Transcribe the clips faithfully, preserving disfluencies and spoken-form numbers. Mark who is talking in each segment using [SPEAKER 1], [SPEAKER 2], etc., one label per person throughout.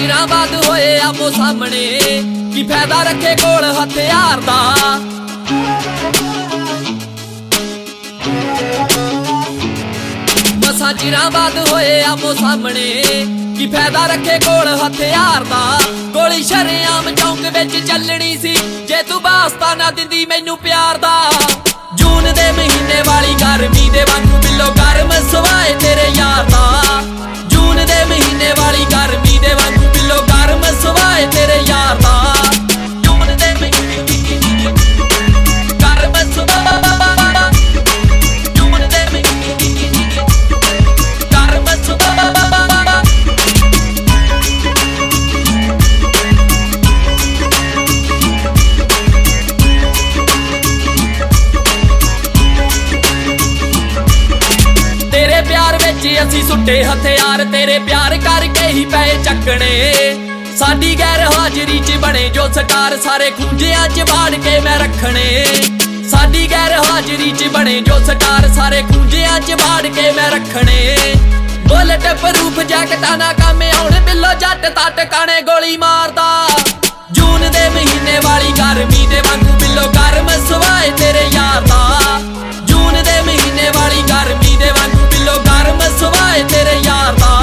[SPEAKER 1] चिरां बाद होए आमो सामने की फायदा रखे कोल हथियार दा। मसां चिरां बाद होए आमो सामने की फायदा रखे कोल हथियार दा। गोली शरेआम चौंक विच चलनी सी जे तू वास्ता ना दिंदी मैनू प्यार दा। जून दे महीने वाली गर्मी दे वांगू बिल्लो गर्म सवाए तेरे यार दा। जून दे महीने वाली गर्मी दे वांगू बिल्लो गर्म सवाए तेरे यार दा। जून दे महीने गर्म सवाए, जून दे महीने गर्म सवाए। तेरे प्यार विच असीं सुट्टे हथियार तेरे प्यार करके ही पै चकने। साडी गैर हाजरी च बने जो स्टार सारे खूंजियां च बाड़ के मैं रखने। साडी गैर हाजरी च बने जो स्टार सारे खूंजियां च बाड़ के मैं रखने। बुलेट प्रूफ जैकटां ना काम आउण बिल्लो जट तट काने गोली मारदा। जून दे महीने वाली गर्मी दे वांगू बिल्लो गर्म सवाए तेरे यार दा। जून दे महीने वाली गर्मी दे वांगू बिल्लो गर्म सवाए तेरे यार दा।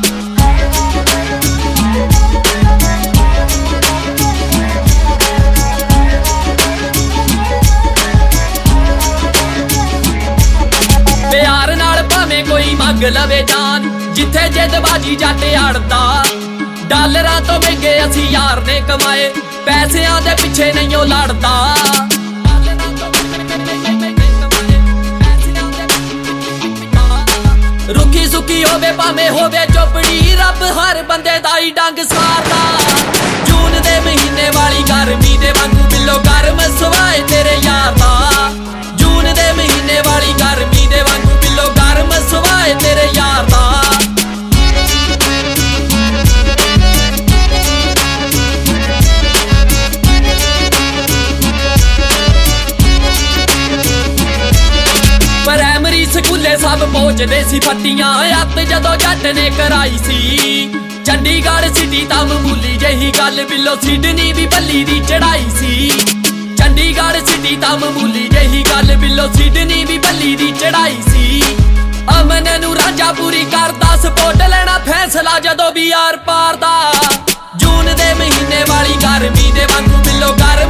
[SPEAKER 1] प्यार नाल भावें कोई मंग लवे जान जिथे जिदबाजी जट अड़दा। डालरां तो महंगे असी यार ने कमाए पैसिਆਂ दे पिछे नहीं ओ लड़दा। रुखी सुखी होवे भावें होवे चोपड़ी रब हर बंदे दा ही डंग सारदा। जून दे महीने वाली गर्मी दे वांगू बिल्लो गर्म सवाए तेरे यार दा। जून दे महीने वाली गर्मी दे वांगू बिल्लो गर्म सवाए तेरे यार दा। प्राइमरी स्कूले सब पहुंचदे सी फट्टियां अत जदों जट ने कराई सी। चंडीगढ़ सिटी तां मामूली जही गल बिल्लो सिडनी भी बल्ली दी चढ़ाई सी। चंडीगढ़ सिटी तां मामूली जही गल बिल्लो सिडनी भी बल्ली दी चढ़ाई सी। अमन नू रांझा पूरी करदा सपोर्ट लेना फैसला जदों भी यार पार दा। जून दे महीने वाली गर्मी दे वांगू बिल्लो गर्म